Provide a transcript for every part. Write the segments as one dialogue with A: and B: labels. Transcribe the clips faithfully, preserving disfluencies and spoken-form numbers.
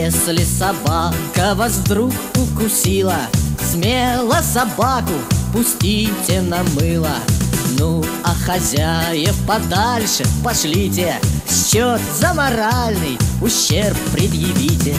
A: Если собака вас вдруг укусила, смело собаку пустите на мыло. Ну, а хозяев подальше пошлите, счет за моральный ущерб предъявите.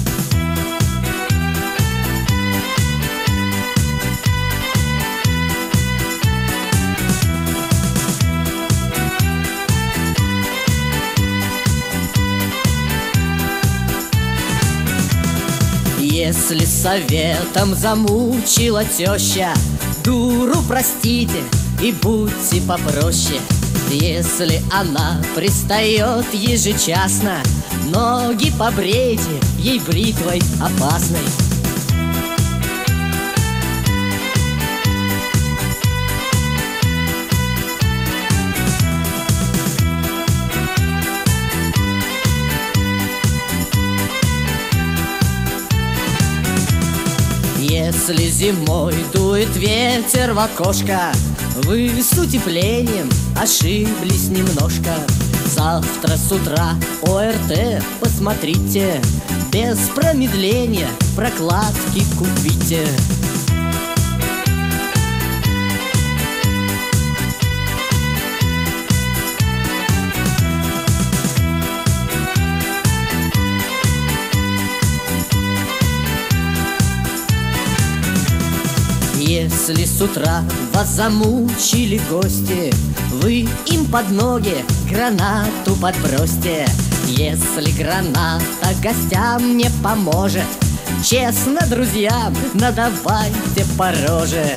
A: Если советом замучила теща, дуру простите и будьте попроще. Если она пристает ежечасно, ноги побрейте ей бритвой опасной. Если зимой дует ветер в окошко, вы с утеплением ошиблись немножко. Завтра с утра ОРТ посмотрите, без промедления прокладки купите. Если с утра вас замучили гости, вы им под ноги гранату подбросьте. Если граната гостям не поможет, честно друзьям надавайте по роже.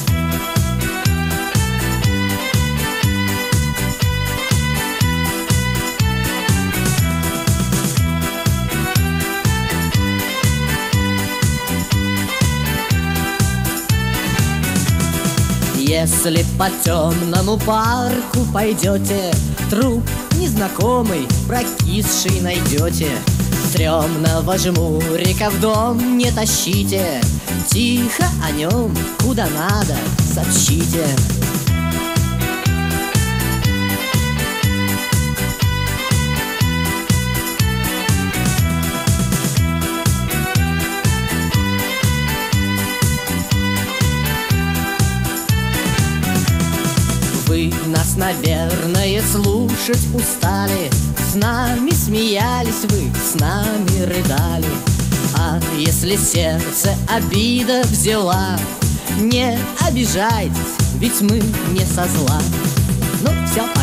A: Если по темному парку пойдете, труп незнакомый прокисший найдете. Стрёмного жмурика в дом не тащите, тихо о нем куда надо сообщите. Вы нас, наверное, слушать устали, с нами смеялись вы, с нами рыдали. А если сердце обида взяла, не обижайтесь, ведь мы не со зла. Ну все,